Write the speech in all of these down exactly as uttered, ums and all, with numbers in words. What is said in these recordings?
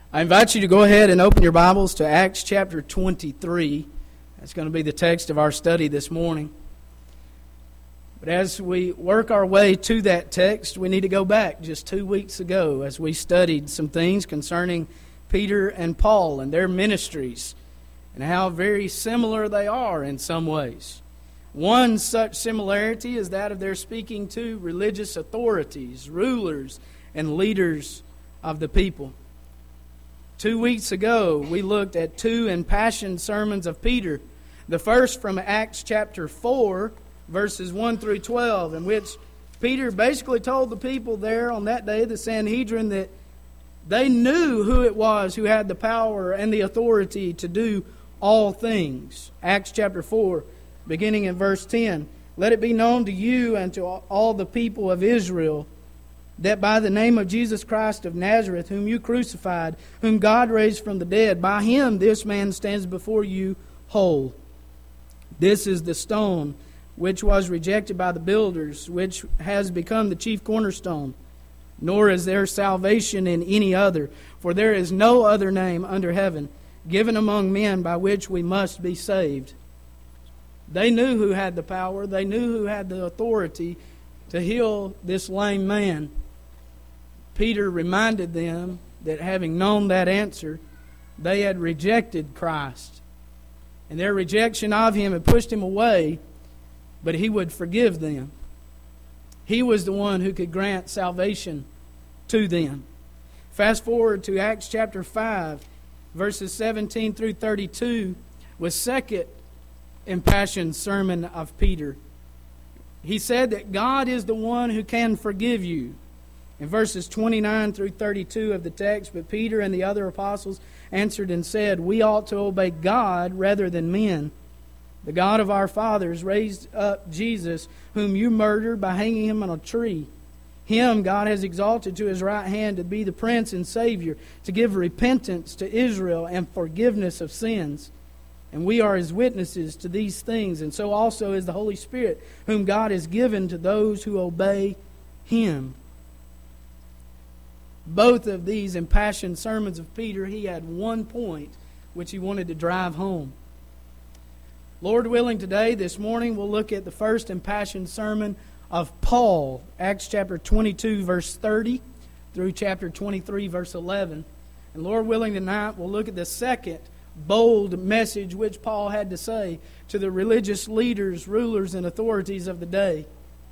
I invite you to go ahead and open your Bibles to Acts chapter twenty-three. That's going to be the text of our study this morning. But as we work our way to that text, we need to go back just two weeks ago as we studied some things concerning Peter and Paul and their ministries and how very similar they are in some ways. One such similarity is that of their speaking to religious authorities, rulers, and leaders of the people. Two weeks ago, we looked at two impassioned sermons of Peter. The first from Acts chapter four, verses one through twelve, in which Peter basically told the people there on that day, the Sanhedrin, that they knew who it was who had the power and the authority to do all things. Acts chapter four, beginning in verse ten. Let it be known to you and to all the people of Israel that by the name of Jesus Christ of Nazareth, whom you crucified, whom God raised from the dead, by Him this man stands before you whole. This is the stone which was rejected by the builders, which has become the chief cornerstone. Nor is there salvation in any other, for there is no other name under heaven given among men by which we must be saved. They knew who had the power. They knew who had the authority to heal this lame man. Peter reminded them that having known that answer, they had rejected Christ. And their rejection of Him had pushed Him away, but He would forgive them. He was the one who could grant salvation to them. Fast forward to Acts chapter five, verses seventeen through thirty-two, was second impassioned sermon of Peter. He said that God is the one who can forgive you. In verses twenty-nine through thirty-two of the text, but Peter and the other apostles answered and said, we ought to obey God rather than men. The God of our fathers raised up Jesus, whom you murdered by hanging Him on a tree. Him God has exalted to His right hand to be the Prince and Savior, to give repentance to Israel and forgiveness of sins. And we are His witnesses to these things, and so also is the Holy Spirit, whom God has given to those who obey Him. Both of these impassioned sermons of Peter, he had one point which he wanted to drive home. Lord willing, today, this morning, we'll look at the first impassioned sermon of Paul, Acts chapter twenty-two, verse thirty, through chapter twenty-three, verse eleven. And Lord willing, tonight, we'll look at the second bold message which Paul had to say to the religious leaders, rulers, and authorities of the day.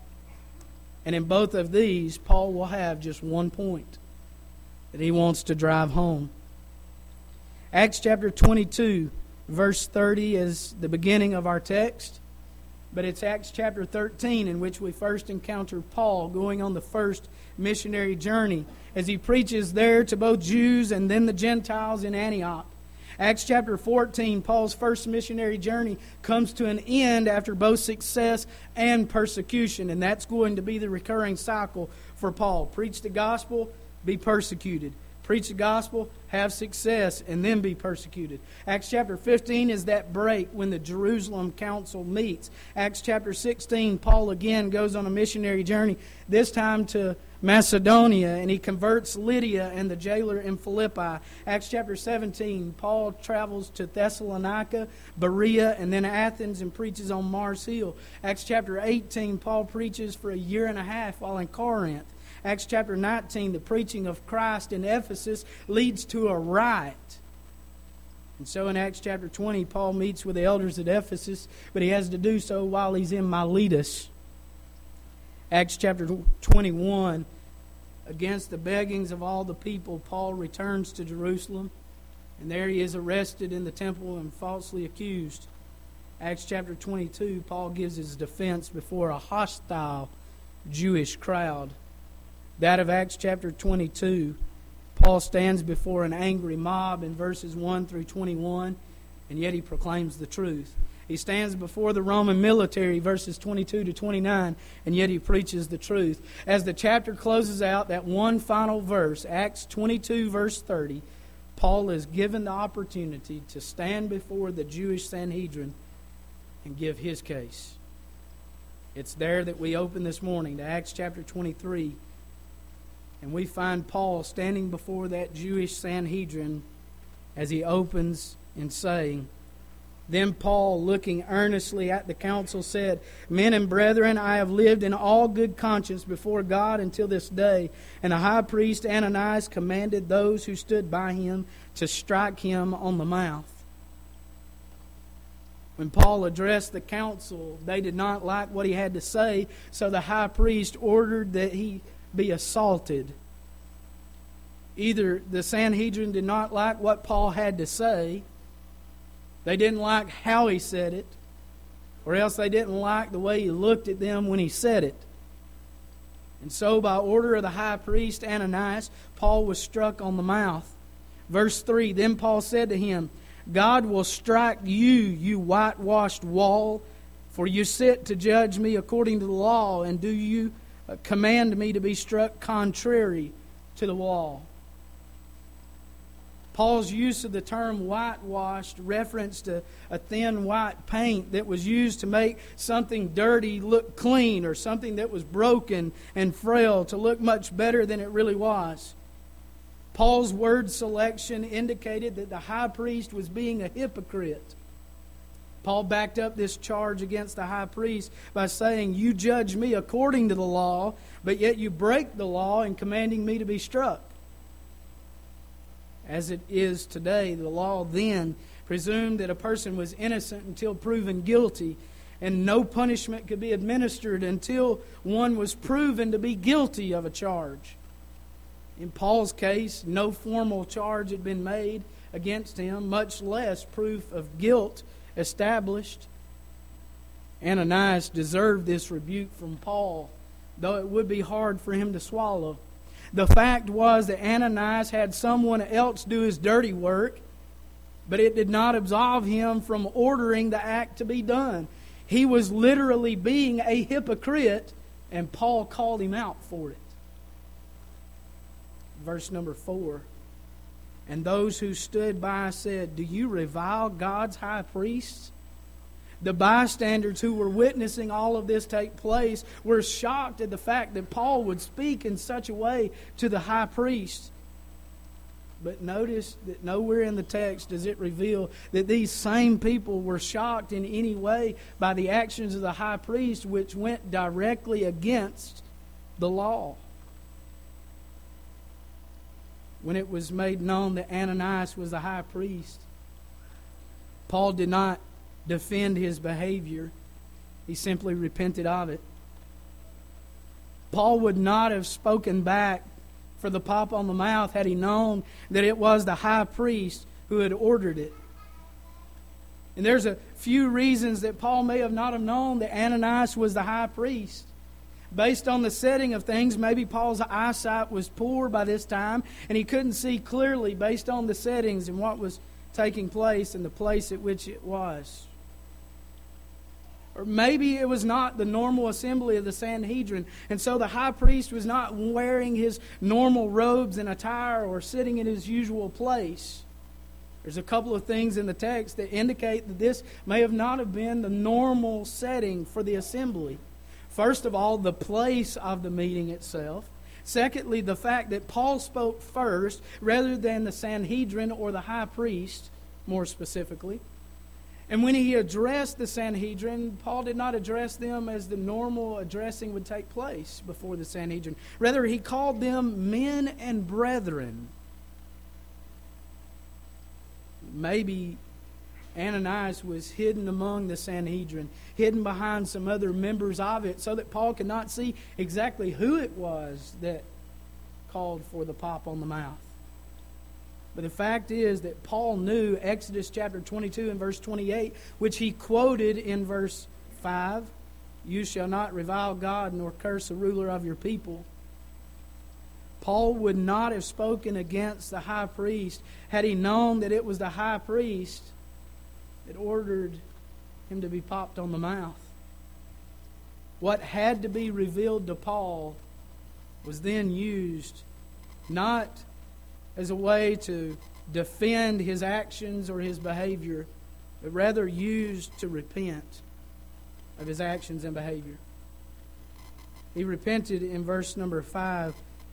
And in both of these, Paul will have just one point that he wants to drive home. Acts chapter twenty-two, verse thirty is the beginning of our text. But it's Acts chapter thirteen in which we first encounter Paul going on the first missionary journey as he preaches there to both Jews and then the Gentiles in Antioch. Acts chapter fourteen, Paul's first missionary journey comes to an end after both success and persecution. And that's going to be the recurring cycle for Paul. Preach the gospel, be persecuted. Preach the gospel, have success, and then be persecuted. Acts chapter fifteen is that break when the Jerusalem council meets. Acts chapter sixteen, Paul again goes on a missionary journey, this time to Macedonia, and he converts Lydia and the jailer in Philippi. Acts chapter seventeen, Paul travels to Thessalonica, Berea, and then Athens and preaches on Mars Hill. Acts chapter eighteen, Paul preaches for a year and a half while in Corinth. Acts chapter nineteen, the preaching of Christ in Ephesus leads to a riot. And so in Acts chapter twenty, Paul meets with the elders at Ephesus, but he has to do so while he's in Miletus. Acts chapter twenty-one, against the beggings of all the people, Paul returns to Jerusalem, and there he is arrested in the temple and falsely accused. Acts chapter twenty-two, Paul gives his defense before a hostile Jewish crowd. That of Acts chapter twenty-two, Paul stands before an angry mob in verses one through twenty-one, and yet he proclaims the truth. He stands before the Roman military, verses twenty-two to twenty-nine, and yet he preaches the truth. As the chapter closes out, that one final verse, Acts twenty-two, verse thirty, Paul is given the opportunity to stand before the Jewish Sanhedrin and give his case. It's there that we open this morning to Acts chapter twenty-three. And we find Paul standing before that Jewish Sanhedrin as he opens in saying, "Then Paul, looking earnestly at the council, said, 'Men and brethren, I have lived in all good conscience before God until this day.' And the high priest Ananias commanded those who stood by him to strike him on the mouth." When Paul addressed the council, they did not like what he had to say, so the high priest ordered that he be assaulted. Either the Sanhedrin did not like what Paul had to say, they didn't like how he said it, or else they didn't like the way he looked at them when he said it. And so by order of the high priest Ananias, Paul was struck on the mouth. Verse three, "Then Paul said to him, 'God will strike you, you whitewashed wall, for you sit to judge me according to the law, and do you command me to be struck contrary to the wall?'" Paul's use of the term whitewashed referenced a, a thin white paint that was used to make something dirty look clean, or something that was broken and frail to look much better than it really was. Paul's word selection indicated that the high priest was being a hypocrite. Paul backed up this charge against the high priest by saying, "You judge me according to the law, but yet you break the law in commanding me to be struck." As it is today, the law then presumed that a person was innocent until proven guilty, and no punishment could be administered until one was proven to be guilty of a charge. In Paul's case, no formal charge had been made against him, much less proof of guilt established. Ananias deserved this rebuke from Paul, though it would be hard for him to swallow. The fact was that Ananias had someone else do his dirty work, but it did not absolve him from ordering the act to be done. He was literally being a hypocrite, and Paul called him out for it. Verse number four, "And those who stood by said, 'Do you revile God's high priests?'" The bystanders who were witnessing all of this take place were shocked at the fact that Paul would speak in such a way to the high priest. But notice that nowhere in the text does it reveal that these same people were shocked in any way by the actions of the high priest, which went directly against the law. When it was made known that Ananias was the high priest, Paul did not defend his behavior. He simply repented of it. Paul would not have spoken back for the pop on the mouth had he known that it was the high priest who had ordered it. And there's a few reasons that Paul may have not have known that Ananias was the high priest. Based on the setting of things, maybe Paul's eyesight was poor by this time, and he couldn't see clearly based on the settings and what was taking place and the place at which it was. Or maybe it was not the normal assembly of the Sanhedrin, and so the high priest was not wearing his normal robes and attire or sitting in his usual place. There's a couple of things in the text that indicate that this may have not have been the normal setting for the assembly. First of all, the place of the meeting itself. Secondly, the fact that Paul spoke first rather than the Sanhedrin or the high priest, more specifically. And when he addressed the Sanhedrin, Paul did not address them as the normal addressing would take place before the Sanhedrin. Rather, he called them men and brethren. Maybe Ananias was hidden among the Sanhedrin, hidden behind some other members of it, so that Paul could not see exactly who it was that called for the pop on the mouth. But the fact is that Paul knew Exodus chapter twenty-two and verse twenty-eight, which he quoted in verse five, "You shall not revile God nor curse the ruler of your people." Paul would not have spoken against the high priest had he known that it was the high priest that ordered him to be popped on the mouth. What had to be revealed to Paul was then used not as a way to defend his actions or his behavior, but rather used to repent of his actions and behavior. He repented in verse number five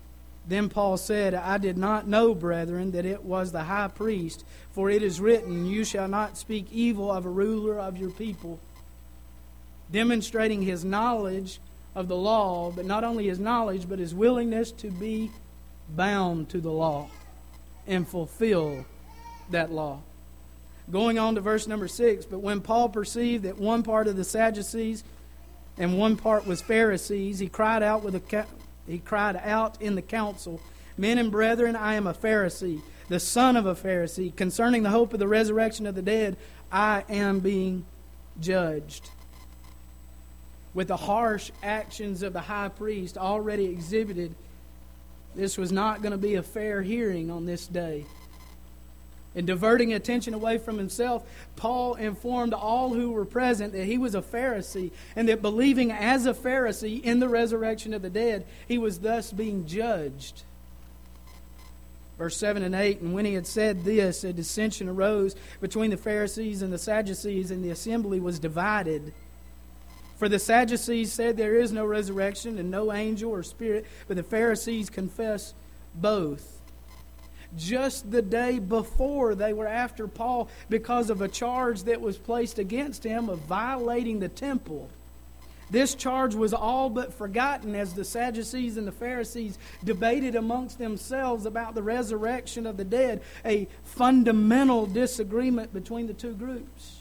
Then Paul said, I did not know, brethren, that it was the high priest, for it is written, you shall not speak evil of a ruler of your people. Demonstrating his knowledge of the law, but not only his knowledge, but his willingness to be bound to the law and fulfill that law. Going on to verse number six, but when Paul perceived that one part of the Sadducees and one part was Pharisees, he cried out with a he cried out in the council, Men and brethren, I am a Pharisee, the son of a Pharisee. Concerning the hope of the resurrection of the dead, I am being judged. With the harsh actions of the high priest already exhibited, this was not going to be a fair hearing on this day. In diverting attention away from himself, Paul informed all who were present that he was a Pharisee, and that believing as a Pharisee in the resurrection of the dead, he was thus being judged. Verse seven and eight, and when he had said this, a dissension arose between the Pharisees and the Sadducees, and the assembly was divided. For the Sadducees said there is no resurrection and no angel or spirit, but the Pharisees confess both. Just the day before, they were after Paul because of a charge that was placed against him of violating the temple. This charge was all but forgotten as the Sadducees and the Pharisees debated amongst themselves about the resurrection of the dead, a fundamental disagreement between the two groups.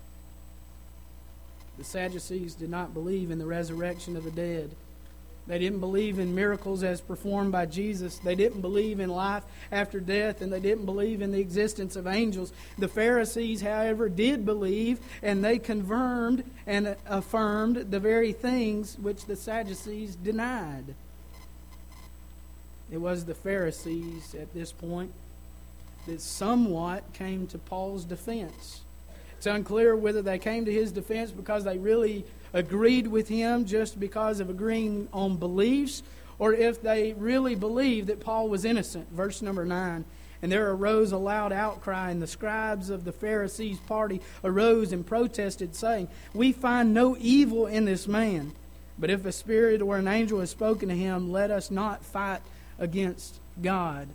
The Sadducees did not believe in the resurrection of the dead. They didn't believe in miracles as performed by Jesus. They didn't believe in life after death, and they didn't believe in the existence of angels. The Pharisees, however, did believe, and they confirmed and affirmed the very things which the Sadducees denied. It was the Pharisees at this point that somewhat came to Paul's defense. It's unclear whether they came to his defense because they really agreed with him just because of agreeing on beliefs, or if they really believed that Paul was innocent. Verse number nine, and there arose a loud outcry, and the scribes of the Pharisees' party arose and protested, saying, We find no evil in this man, but if a spirit or an angel has spoken to him, let us not fight against God.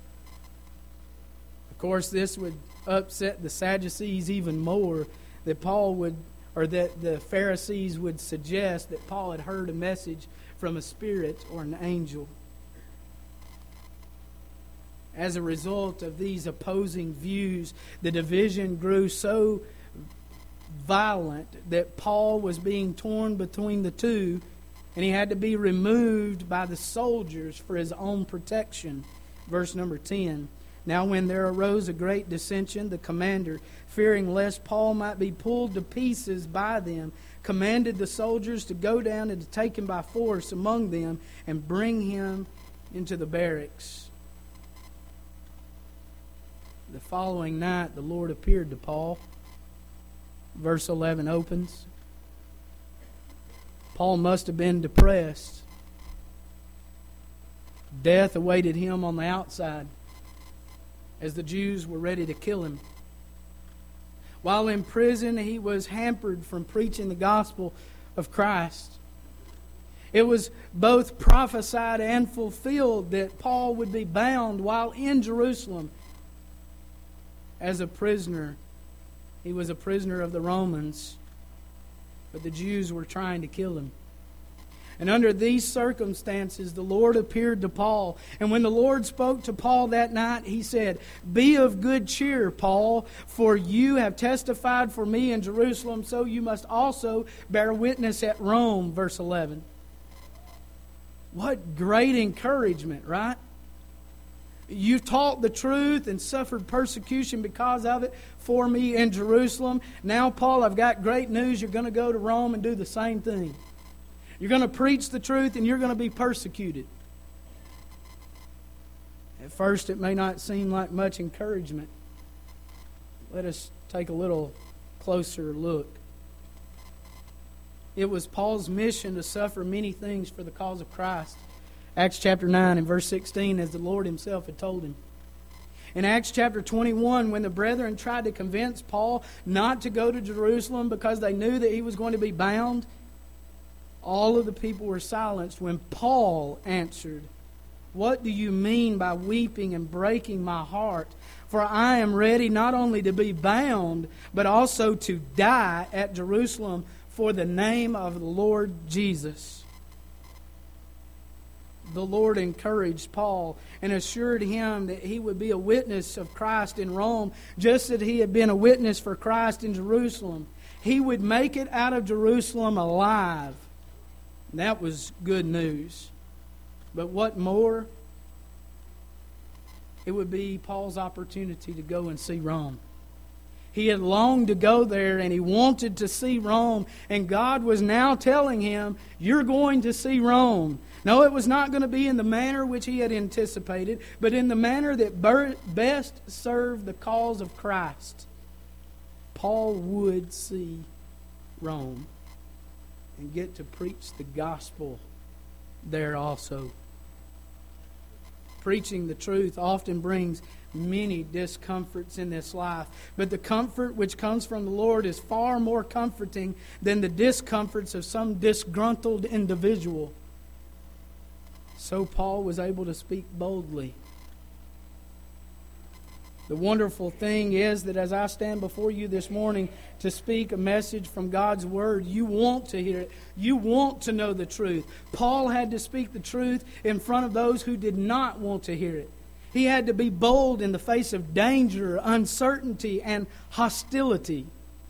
Of course, this would upset the Sadducees even more, that Paul would or that the Pharisees would suggest that Paul had heard a message from a spirit or an angel. As a result of these opposing views, the division grew so violent that Paul was being torn between the two, and he had to be removed by the soldiers for his own protection. Verse number ten. Now when there arose a great dissension, the commander, fearing lest Paul might be pulled to pieces by them, commanded the soldiers to go down and to take him by force among them and bring him into the barracks. The following night the Lord appeared to Paul. Verse eleven opens. Paul must have been depressed. Death awaited him on the outside, as the Jews were ready to kill him. While in prison, he was hampered from preaching the gospel of Christ. It was both prophesied and fulfilled that Paul would be bound while in Jerusalem as a prisoner. He was a prisoner of the Romans, but the Jews were trying to kill him. And under these circumstances, the Lord appeared to Paul. And when the Lord spoke to Paul that night, He said, Be of good cheer, Paul, for you have testified for me in Jerusalem, so you must also bear witness at Rome. Verse eleven. What great encouragement, right? You've taught the truth and suffered persecution because of it for me in Jerusalem. Now, Paul, I've got great news. You're going to go to Rome and do the same thing. You're going to preach the truth and you're going to be persecuted. At first, it may not seem like much encouragement. Let us take a little closer look. It was Paul's mission to suffer many things for the cause of Christ. Acts chapter nine and verse sixteen, as the Lord Himself had told him. In Acts chapter twenty-one, when the brethren tried to convince Paul not to go to Jerusalem because they knew that he was going to be bound, all of the people were silenced when Paul answered What do you mean by weeping and breaking my heart? For I am ready not only to be bound, but also to die at Jerusalem for the name of the Lord Jesus." The Lord encouraged Paul and assured him that he would be a witness of Christ in Rome, just as he had been a witness for Christ in Jerusalem. He would make it out of Jerusalem alive. And that was good news. But what more? It would be Paul's opportunity to go and see Rome. He had longed to go there and he wanted to see Rome. And God was now telling him, you're going to see Rome. No, it was not going to be in the manner which he had anticipated, but in the manner that best served the cause of Christ. Paul would see Rome and get to preach the gospel there also. Preaching the truth often brings many discomforts in this life, but the comfort which comes from the Lord is far more comforting than the discomforts of some disgruntled individual. So Paul was able to speak boldly. The wonderful thing is that as I stand before you this morning to speak a message from God's Word, you want to hear it. You want to know the truth. Paul had to speak the truth in front of those who did not want to hear it. He had to be bold in the face of danger, uncertainty, and hostility.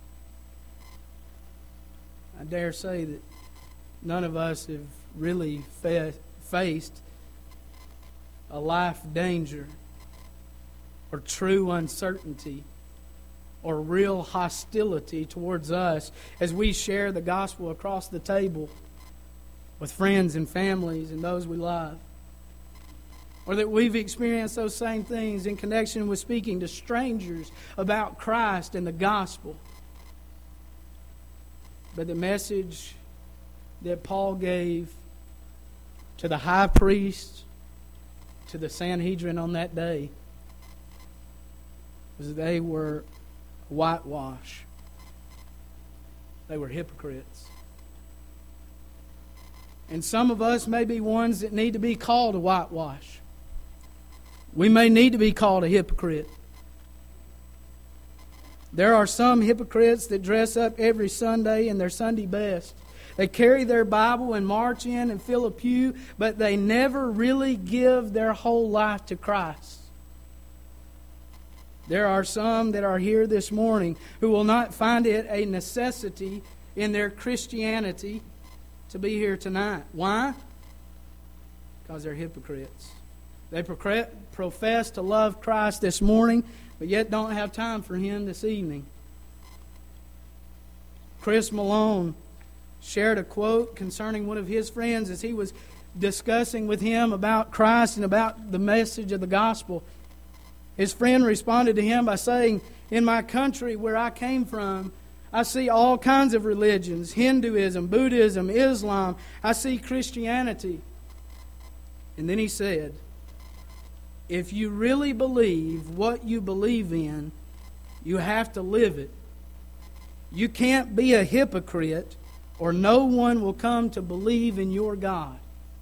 I dare say that none of us have really fa- faced a life danger or true uncertainty or real hostility towards us as we share the gospel across the table with friends and families and those we love. Or that we've experienced those same things in connection with speaking to strangers about Christ and the gospel. But the message that Paul gave to the high priest, to the Sanhedrin on that day, was they were whitewash. They were hypocrites. And some of us may be ones that need to be called a whitewash. We may need to be called a hypocrite. There are some hypocrites that dress up every Sunday in their Sunday best. They carry their Bible and march in and fill a pew, but they never really give their whole life to Christ. There are some that are here this morning who will not find it a necessity in their Christianity to be here tonight. Why? Because they're hypocrites. They profess to love Christ this morning, but yet don't have time for Him this evening. Chris Malone shared a quote concerning one of his friends as he was discussing with him about Christ and about the message of the gospel. His friend responded to him by saying, "In my country where I came from, I see all kinds of religions, Hinduism, Buddhism, Islam. I see Christianity." And then he said, "If you really believe what you believe in, you have to live it. You can't be a hypocrite, or no one will come to believe in your God."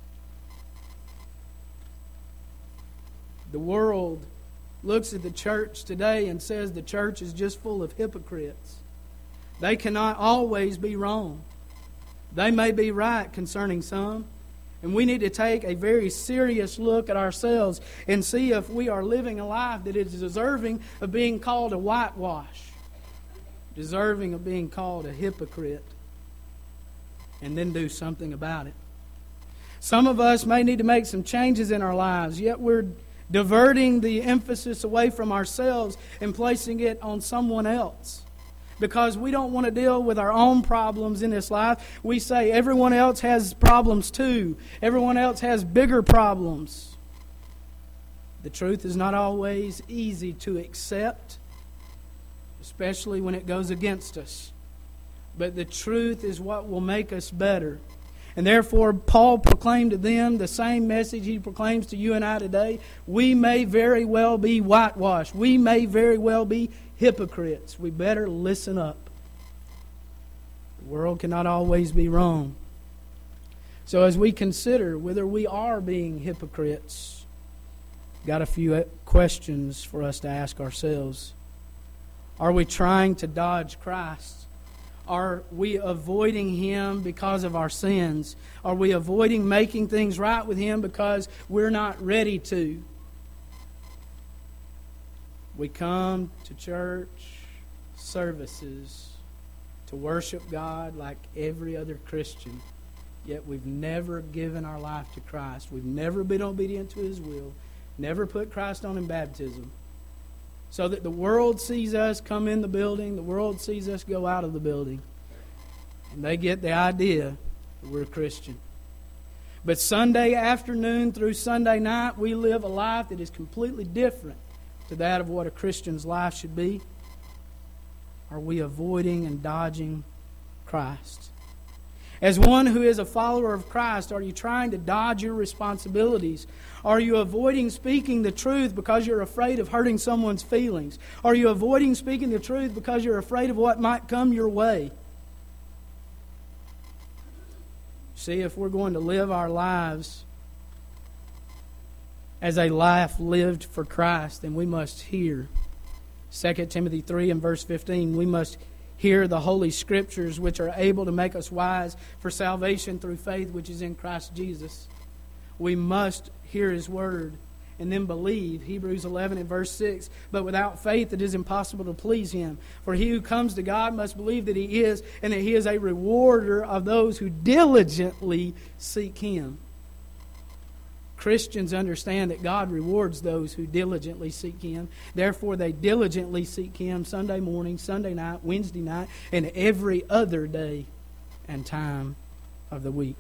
The world looks at the church today and says the church is just full of hypocrites. They cannot always be wrong. They may be right concerning some. And we need to take a very serious look at ourselves and see if we are living a life that is deserving of being called a whitewash, deserving of being called a hypocrite, and then do something about it. Some of us may need to make some changes in our lives, yet we're diverting the emphasis away from ourselves and placing it on someone else. Because we don't want to deal with our own problems in this life. We say everyone else has problems too. Everyone else has bigger problems. The truth is not always easy to accept, especially when it goes against us. But the truth is what will make us better. And therefore, Paul proclaimed to them the same message he proclaims to you and I today. We may very well be whitewashed. We may very well be hypocrites. We better listen up. The world cannot always be wrong. So as we consider whether we are being hypocrites, got a few questions for us to ask ourselves. Are we trying to dodge Christ? Are we avoiding Him because of our sins? Are we avoiding making things right with Him because we're not ready to? We come to church services to worship God like every other Christian, yet we've never given our life to Christ. We've never been obedient to His will, never put Christ on in baptism, so that the world sees us come in the building, the world sees us go out of the building, and they get the idea that we're a Christian. But Sunday afternoon through Sunday night, we live a life that is completely different to that of what a Christian's life should be. Are we avoiding and dodging Christ? As one who is a follower of Christ, are you trying to dodge your responsibilities? Are you avoiding speaking the truth because you're afraid of hurting someone's feelings? Are you avoiding speaking the truth because you're afraid of what might come your way? See, if we're going to live our lives as a life lived for Christ, then we must hear. Second Timothy three and verse fifteen, we must hear the Holy Scriptures, which are able to make us wise for salvation through faith which is in Christ Jesus. We must hear His Word and then believe. Hebrews eleven and verse six, but without faith it is impossible to please Him. For he who comes to God must believe that He is, and that He is a rewarder of those who diligently seek Him. Christians understand that God rewards those who diligently seek Him. Therefore, they diligently seek Him Sunday morning, Sunday night, Wednesday night, and every other day and time of the week.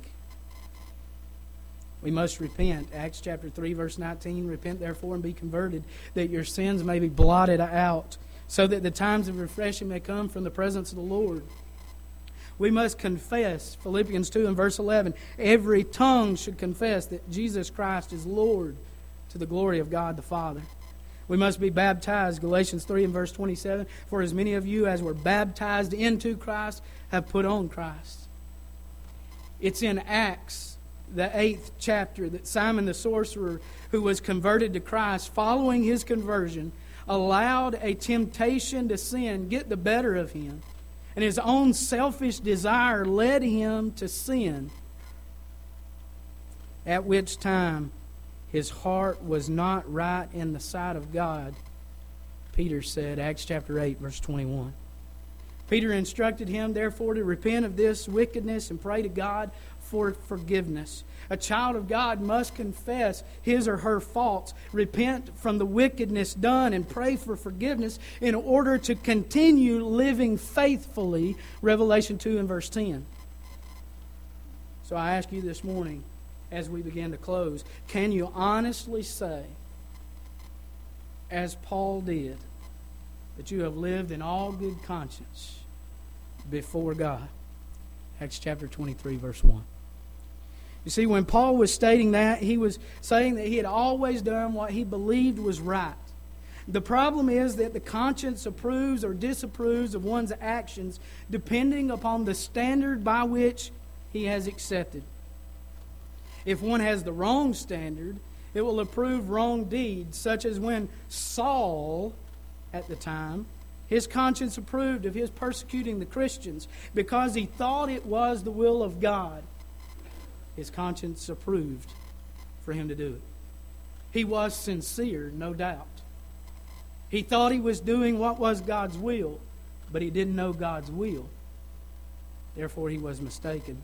We must repent. Acts chapter three, verse nineteen, repent therefore and be converted, that your sins may be blotted out, so that the times of refreshing may come from the presence of the Lord. We must confess, Philippians two and verse eleven, every tongue should confess that Jesus Christ is Lord, to the glory of God the Father. We must be baptized, Galatians three and verse twenty-seven, for as many of you as were baptized into Christ have put on Christ. It's in Acts, the eighth chapter, that Simon the sorcerer, who was converted to Christ, following his conversion, allowed a temptation to sin get the better of him. And his own selfish desire led him to sin, at which time his heart was not right in the sight of God, Peter said, Acts chapter eight, verse twenty-one. Peter instructed him, therefore, to repent of this wickedness and pray to God for forgiveness. A child of God must confess his or her faults, repent from the wickedness done, and pray for forgiveness in order to continue living faithfully. Revelation two and verse ten. So I ask you this morning, as we begin to close, can you honestly say, as Paul did, that you have lived in all good conscience before God? Acts chapter twenty-three, verse one. You see, when Paul was stating that, he was saying that he had always done what he believed was right. The problem is that the conscience approves or disapproves of one's actions depending upon the standard by which he has accepted. If one has the wrong standard, it will approve wrong deeds, such as when Saul, at the time, his conscience approved of his persecuting the Christians because he thought it was the will of God. His conscience approved for him to do it. He was sincere, no doubt. He thought he was doing what was God's will, but he didn't know God's will. Therefore, he was mistaken.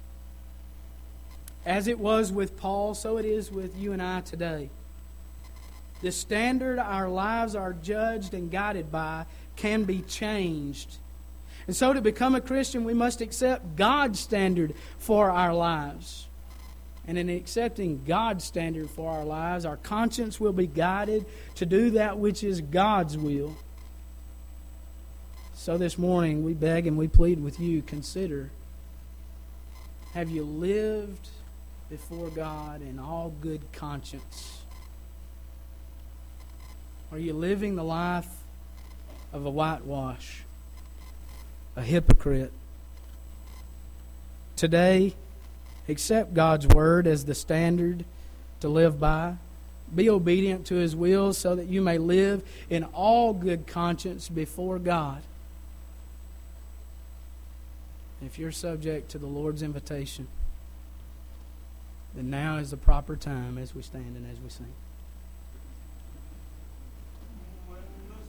As it was with Paul, so it is with you and I today. The standard our lives are judged and guided by can be changed. And so to become a Christian, we must accept God's standard for our lives. And in accepting God's standard for our lives, our conscience will be guided to do that which is God's will. So this morning, we beg and we plead with you, consider, have you lived before God in all good conscience? Are you living the life of a whitewash, a hypocrite? Today accept God's Word as the standard to live by. Be obedient to His will so that you may live in all good conscience before God. If you're subject to the Lord's invitation, then now is the proper time as we stand and as we sing.